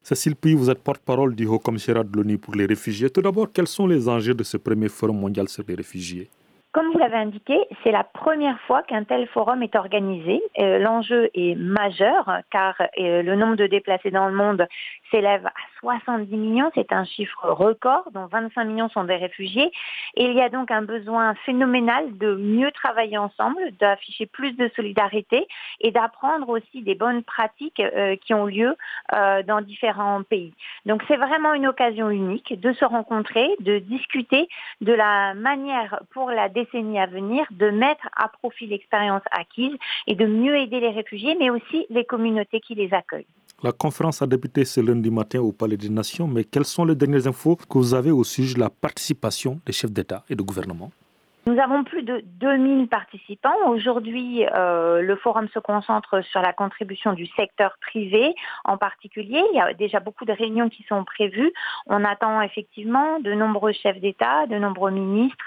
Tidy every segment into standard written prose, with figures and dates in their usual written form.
Cécile Puy, vous êtes porte-parole du Haut-Commissariat de l'ONU pour les réfugiés. Tout d'abord, quels sont les enjeux de ce premier forum mondial sur les réfugiés ? Comme vous l'avez indiqué, c'est la première fois qu'un tel forum est organisé. L'enjeu est majeur car le nombre de déplacés dans le monde s'élève à 70 millions. C'est un chiffre record, dont 25 millions sont des réfugiés. Et il y a donc un besoin phénoménal de mieux travailler ensemble, d'afficher plus de solidarité et d'apprendre aussi des bonnes pratiques qui ont lieu dans différents pays. Donc c'est vraiment une occasion unique de se rencontrer, de discuter de la manière pour la décennie à venir de mettre à profit l'expérience acquise et de mieux aider les réfugiés, mais aussi les communautés qui les accueillent. La conférence a débuté ce lundi matin au Palais des Nations, mais quelles sont les dernières infos que vous avez au sujet de la participation des chefs d'État et de gouvernement ? Nous avons plus de 2000 participants. Aujourd'hui, le forum se concentre sur la contribution du secteur privé en particulier. Il y a déjà beaucoup de réunions qui sont prévues. On attend effectivement de nombreux chefs d'État, de nombreux ministres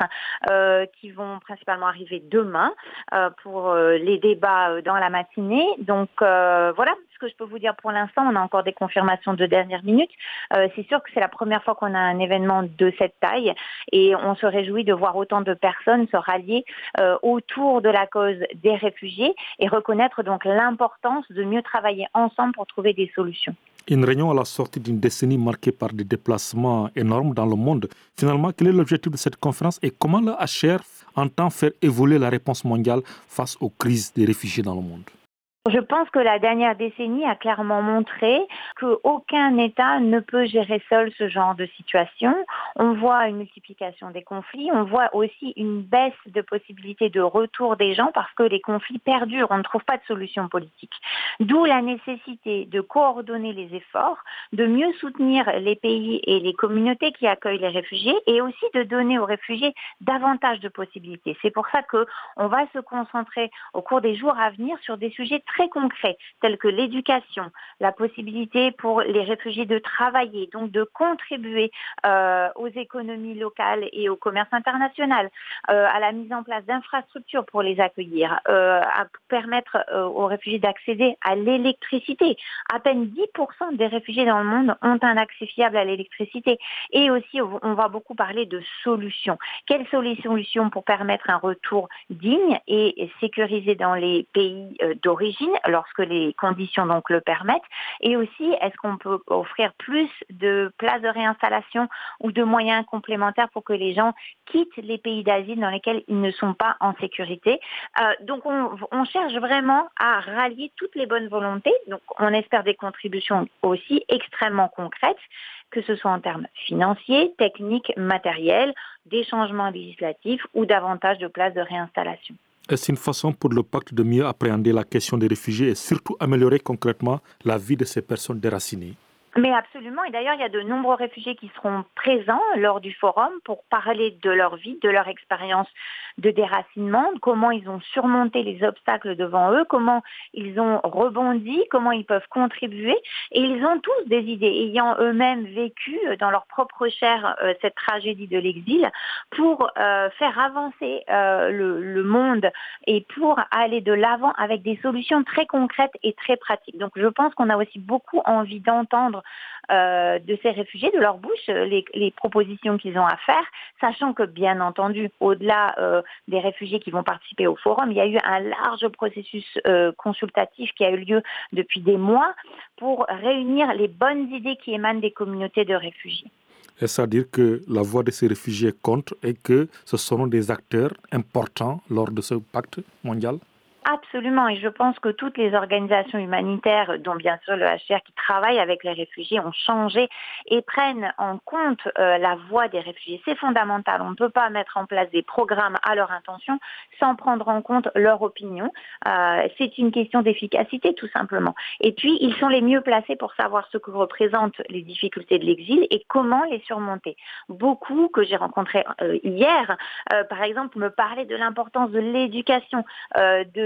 qui vont principalement arriver demain pour les débats dans la matinée. Donc voilà ce que je peux vous dire pour l'instant. On a encore des confirmations de dernière minute. C'est sûr que c'est la première fois qu'on a un événement de cette taille et on se réjouit de voir autant de personnes se rallier autour de la cause des réfugiés et reconnaître donc l'importance de mieux travailler ensemble pour trouver des solutions. Une réunion à la sortie d'une décennie marquée par des déplacements énormes dans le monde. Finalement, quel est l'objectif de cette conférence et comment le HR entend faire évoluer la réponse mondiale face aux crises des réfugiés dans le monde ? Je pense que la dernière décennie a clairement montré qu'aucun État ne peut gérer seul ce genre de situation. On voit une multiplication des conflits, on voit aussi une baisse de possibilités de retour des gens parce que les conflits perdurent, on ne trouve pas de solution politique. D'où la nécessité de coordonner les efforts, de mieux soutenir les pays et les communautés qui accueillent les réfugiés et aussi de donner aux réfugiés davantage de possibilités. C'est pour ça qu'on va se concentrer au cours des jours à venir sur des sujets très concrets, tels que l'éducation, la possibilité pour les réfugiés de travailler, donc de contribuer aux économies locales et au commerce international, à la mise en place d'infrastructures pour les accueillir, à permettre aux réfugiés d'accéder à l'électricité. À peine 10% des réfugiés dans le monde ont un accès fiable à l'électricité. Et aussi, on va beaucoup parler de solutions. Quelles sont les solutions pour permettre un retour digne et sécurisé dans les pays d'origine lorsque les conditions donc le permettent, et aussi est-ce qu'on peut offrir plus de places de réinstallation ou de moyens complémentaires pour que les gens quittent les pays d'asile dans lesquels ils ne sont pas en sécurité. Donc on cherche vraiment à rallier toutes les bonnes volontés, donc on espère des contributions aussi extrêmement concrètes, que ce soit en termes financiers, techniques, matériels, des changements législatifs ou davantage de places de réinstallation. Est-ce une façon pour le pacte de mieux appréhender la question des réfugiés et surtout améliorer concrètement la vie de ces personnes déracinées ? Mais absolument, et d'ailleurs il y a de nombreux réfugiés qui seront présents lors du forum pour parler de leur vie, de leur expérience de déracinement, comment ils ont surmonté les obstacles devant eux, comment ils ont rebondi, comment ils peuvent contribuer, et ils ont tous des idées, ayant eux-mêmes vécu dans leur propre chair cette tragédie de l'exil, pour faire avancer le monde et pour aller de l'avant avec des solutions très concrètes et très pratiques. Donc je pense qu'on a aussi beaucoup envie d'entendre de ces réfugiés, de leur bouche, les propositions qu'ils ont à faire, sachant que bien entendu, au-delà des réfugiés qui vont participer au forum, il y a eu un large processus consultatif qui a eu lieu depuis des mois pour réunir les bonnes idées qui émanent des communautés de réfugiés. Est-ce à dire que la voix de ces réfugiés compte et que ce seront des acteurs importants lors de ce pacte mondial ? Absolument, et je pense que toutes les organisations humanitaires, dont bien sûr le HCR qui travaille avec les réfugiés, ont changé et prennent en compte la voix des réfugiés. C'est fondamental, on ne peut pas mettre en place des programmes à leur intention sans prendre en compte leur opinion. C'est une question d'efficacité tout simplement. Et puis, ils sont les mieux placés pour savoir ce que représentent les difficultés de l'exil et comment les surmonter. Beaucoup que j'ai rencontrés hier, par exemple, me parlaient de l'importance de l'éducation, de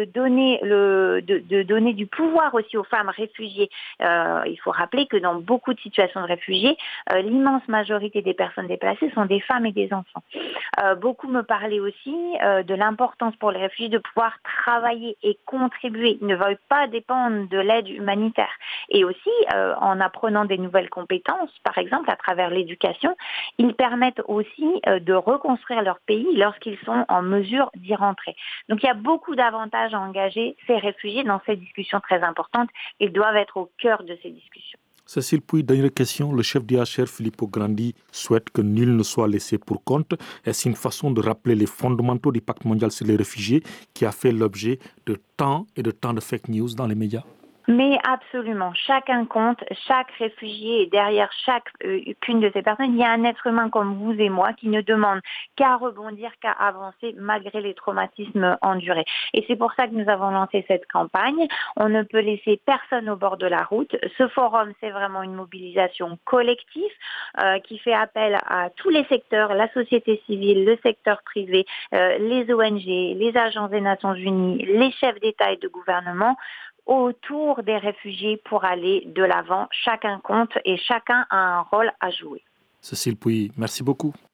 de donner du pouvoir aussi aux femmes réfugiées. Il faut rappeler que dans beaucoup de situations de réfugiés, l'immense majorité des personnes déplacées sont des femmes et des enfants. Beaucoup me parlaient aussi de l'importance pour les réfugiés de pouvoir travailler et contribuer. Ils ne veulent pas dépendre de l'aide humanitaire. Et aussi, en apprenant des nouvelles compétences, par exemple à travers l'éducation, ils permettent aussi de reconstruire leur pays lorsqu'ils sont en mesure d'y rentrer. Donc il y a beaucoup d'avantages à engager ces réfugiés dans ces discussions très importantes. Ils doivent être au cœur de ces discussions. Cécile Pouy, dernière question. Le chef d'IHR, Filippo Grandi, souhaite que nul ne soit laissé pour compte. Est-ce une façon de rappeler les fondamentaux du pacte mondial sur les réfugiés qui a fait l'objet de tant et de tant de fake news dans les médias? Mais absolument, chacun compte, chaque réfugié et derrière chacune de ces personnes, il y a un être humain comme vous et moi qui ne demande qu'à rebondir, qu'à avancer malgré les traumatismes endurés. Et c'est pour ça que nous avons lancé cette campagne. On ne peut laisser personne au bord de la route. Ce forum, c'est vraiment une mobilisation collective qui fait appel à tous les secteurs, la société civile, le secteur privé, les ONG, les agences des Nations Unies, les chefs d'État et de gouvernement, autour des réfugiés pour aller de l'avant. Chacun compte et chacun a un rôle à jouer. Cécile Pouy, merci beaucoup.